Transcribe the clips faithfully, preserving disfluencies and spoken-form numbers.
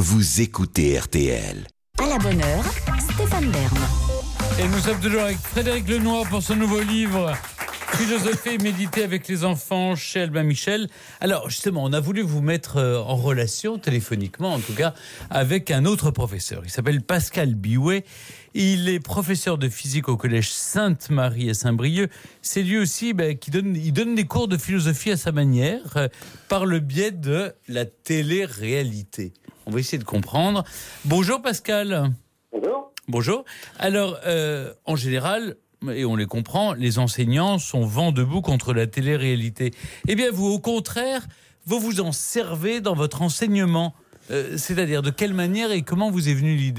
vous écoutez R T L. À la bonne heure, Stéphane Bern. Et nous sommes toujours avec Frédéric Lenoir pour son nouveau livre Philosophie et méditer avec les enfants chez Albin Michel. Alors justement, on a voulu vous mettre en relation, téléphoniquement en tout cas, avec un autre professeur. Il s'appelle Pascal Biouet. Il est professeur de physique au collège Sainte-Marie à Saint-Brieuc. C'est lui aussi ben, qui donne, il donne des cours de philosophie à sa manière, euh, par le biais de la télé-réalité. On va essayer de comprendre. Bonjour Pascal. Bonjour. Bonjour. Alors, euh, en général, et on les comprend, les enseignants sont vent debout contre la télé-réalité. Eh bien, vous, au contraire, vous vous en servez dans votre enseignement. Euh, c'est-à-dire, de quelle manière et comment vous est venue l'idée ?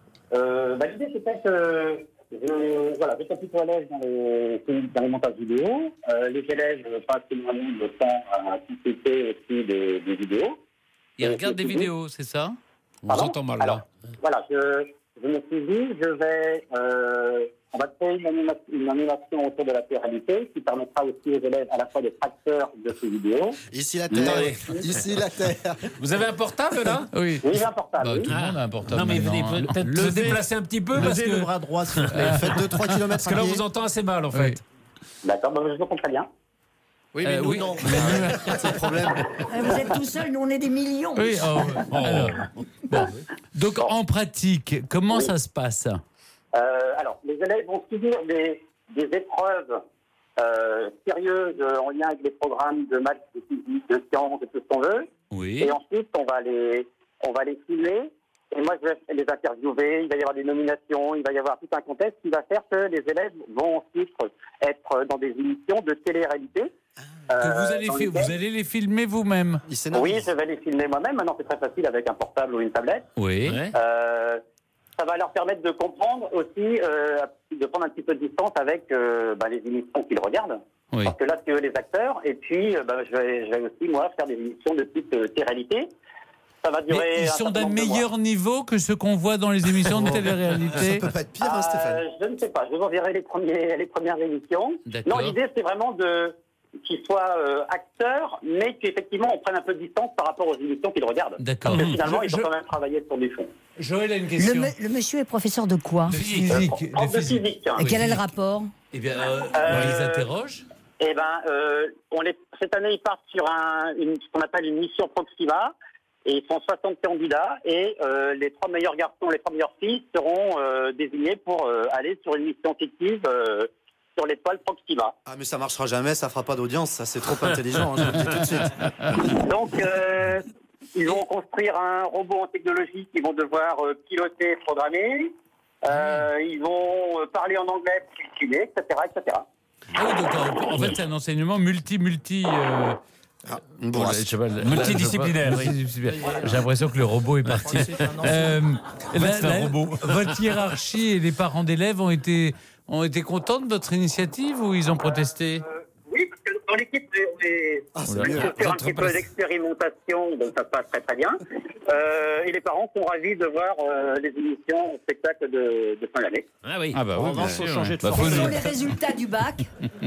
euh, bah, L'idée, c'était que je, voilà, j'étais plutôt à l'aise dans les, dans les montages vidéo. Euh, les élèves passent énormément de temps à consulter aussi des, des vidéos. Ils regardent des vidéos, c'est ça ? On vous entend mal, là. Alors, voilà, je, je me suis dit, je vais... Euh, on va créer une animation, une animation autour de la télé-réalité qui permettra aussi aux élèves à la fois d'être acteurs de ces vidéos. Ici la Terre, Mais... ici la Terre. Vous avez un portable là ? Oui. Oui, j'ai un portable. Bah, oui. tout le monde a un portable. Non mais maintenant, venez hein. peut-être Levez- se déplacer un petit peu Levez parce que, le bras droit, s'il vous plaît. Faites deux trois kilomètres parce que là on vous entend assez mal en fait. Oui. D'accord, bah, je vous comprends très bien. Oui, Euh, mais nous, oui. non. C'est le problème. Vous êtes tout seul, nous on est des millions. Oui, oh, oh. Alors, bon. Donc, en pratique, comment Oui. ça se passe ? Euh, alors, les élèves vont subir des, des épreuves euh, sérieuses euh, en lien avec les programmes de maths, de physique, de sciences, et tout ce qu'on veut. Oui. Et ensuite, on va les, on va les filmer. Et moi, je vais les interviewer. Il va y avoir des nominations. Il va y avoir tout un contexte qui va faire que les élèves vont ensuite être dans des émissions de télé-réalité. Que euh, vous, allez dans fi- lesquelles- vous allez les filmer vous-même ? Il s'énerve. Oui, je vais les filmer moi-même. Maintenant, c'est très facile avec un portable ou une tablette. Oui. Ouais. Euh, ça va leur permettre de comprendre aussi, euh, de prendre un petit peu de distance avec euh, bah, les émissions qu'ils regardent. Oui. Parce que là, c'est eux les acteurs. Et puis, euh, bah, je, vais, je vais aussi, moi, faire des émissions de type euh, télé-réalité. Ça va durer. Mais ils un sont certain d'un nombre de mois. meilleur niveau que ceux qu'on voit dans les émissions de Ça télé-réalité. peut pas être pire, hein, Euh, Stéphane. je ne sais pas. Je vous enverrai les, premiers, les premières émissions. D'accord. Non, l'idée, c'est vraiment de qu'ils soient euh, acteurs, mais qu'effectivement, on prenne un peu de distance par rapport aux émissions qu'ils regardent. D'accord. Parce que finalement, Je- ils ont je- quand même travaillé sur du fond. Joël a une Le, question. me- le monsieur est professeur de quoi? De Euh, physique. prof de de physique. physique. hein. Et quel est le rapport? Eh bien, euh, on Euh, les interroge. Eh ben, euh, on les, cette année, ils partent sur un, une, ce qu'on appelle une mission Proxima, et ils sont soixante candidats, et euh, les trois meilleurs garçons, les trois meilleures filles seront euh, désignés pour euh, aller sur une mission fictive euh, sur l'étoile Proxima. Ah, mais ça marchera jamais, ça fera pas d'audience, ça c'est trop intelligent, hein, je vous le dis tout de suite. Donc, euh, ils vont construire un robot en technologie qu'ils vont devoir euh, piloter et programmer. Euh, ils vont euh, parler en anglais, calculer, et cetera, et cetera. Ah oui, donc, en, en fait, c'est un enseignement multi-multi... Euh, Ah, une Bon, brosse. je sais pas, là, Multidisciplinaire, je sais pas, multidisciplinaire. J'ai l'impression que le robot est parti. C'est un Euh, la- c'est un la- robot. Votre hiérarchie et les parents d'élèves ont été, ont été contents de votre initiative ou ils ont protesté ? Euh, oui, parce que dans l'équipe, on est Ah, c'est Oula. mieux. sur un petit peu d'expérimentation, donc ça se passe très très bien. Euh, et les parents sont ravis de voir euh, les émissions, spectacles de, de fin d'année. Ah oui. Ah bah oui, On va bien faut sûr. changer de Bah, forme. faut Quels sont nous- les résultats du bac?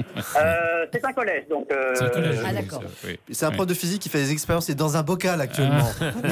Euh, c'est un collège, donc. Euh, C'est un collège, Ah, oui, d'accord. ça, oui. C'est un prof de physique qui fait des expériences, il est dans un bocal actuellement.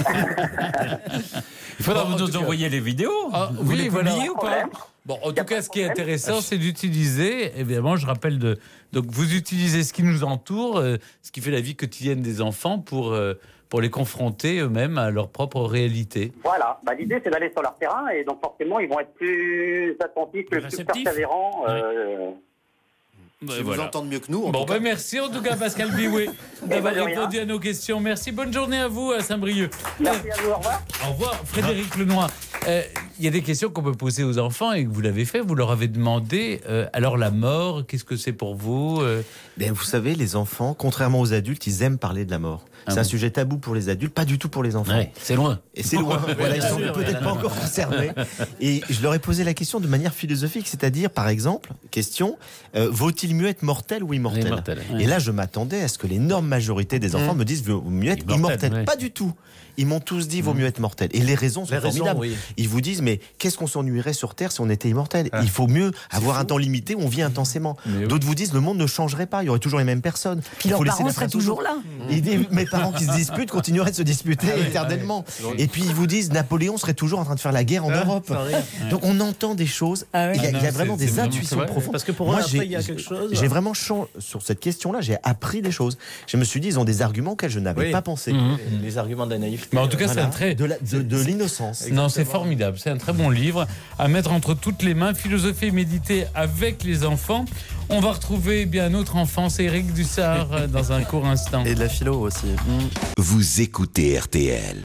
Il faudra Bon, en vous tout nous cas. envoyer les vidéos. Ah, vous oui, les voilà. publiez ou pas? Bon, en tout cas, ce qui est intéressant, c'est d'utiliser, évidemment, je rappelle, de, donc vous utilisez ce qui nous entoure, euh, ce qui fait la vie quotidienne des enfants pour, euh, pour les confronter eux-mêmes à leur propre réalité. Voilà, bah, l'idée c'est d'aller sur leur terrain et donc forcément ils vont être plus attentifs, plus Réceptifs. persévérants. Euh, Ben, Ils vous voilà. entendent mieux que nous. En Bon, tout cas. ben merci en tout cas, Pascal Biouet, d'avoir ben, de rien. répondu à nos questions. Merci, bonne journée à vous à Saint-Brieuc. Merci à vous, au revoir. Au revoir, Frédéric Lenoir. Euh, Il y a des questions qu'on peut poser aux enfants et que vous l'avez fait. Vous leur avez demandé, euh, alors la mort, qu'est-ce que c'est pour vous euh, Ben, vous savez, les enfants, contrairement aux adultes, ils aiment parler de la mort. Ah c'est bon un sujet tabou pour les adultes, pas du tout pour les enfants. Ouais, c'est loin. Et c'est loin. Voilà, ils sont peut-être pas encore concernés. Et je leur ai posé la question de manière philosophique, c'est-à-dire, par exemple, question, euh, vaut-il mieux être mortel ou immortel, Immortel, Et là, je m'attendais à ce que l'énorme majorité des enfants Mmh. me disent vaut mieux être Immortel, immortel. ouais. Pas du tout. Ils m'ont tous dit vaut mieux être mortel. Et les raisons sont Les raisons, formidables. oui. Ils vous disent, mais mais qu'est-ce qu'on s'ennuierait sur Terre si on était immortel? Il faut mieux avoir un temps limité où on vit intensément. Mais D'autres vous disent le monde ne changerait pas, il y aurait toujours les mêmes personnes. Puis Il leurs faut laisser parents la seraient place aux toujours gens. là. Et des- mes parents qui se disputent continueraient de se disputer éternellement. Et puis ils vous disent Napoléon serait toujours en train de faire la guerre en Europe. Donc on entend des choses. Ah ouais. Il y a, Ah non, il y a vraiment c'est- c'est des vraiment- intuitions c'est vrai. profondes. Parce que pour Moi, eux, après, j'ai- il y a quelque chose. J'ai vraiment chan- sur cette question-là, j'ai appris des choses. Je me suis dit, ils ont des arguments auxquels je n'avais Oui. pas pensé. Mhm. Les arguments de la naïveté. Mais en tout cas, c'est Voilà. un très. de la- de- de l'innocence. Non, c'est formidable. C'est un très bon livre à mettre entre toutes les mains. Philosopher et méditer avec les enfants. On va retrouver eh bien un autre enfant, c'est Eric Dussard, euh, dans un court instant. Et de la philo aussi. Vous écoutez R T L.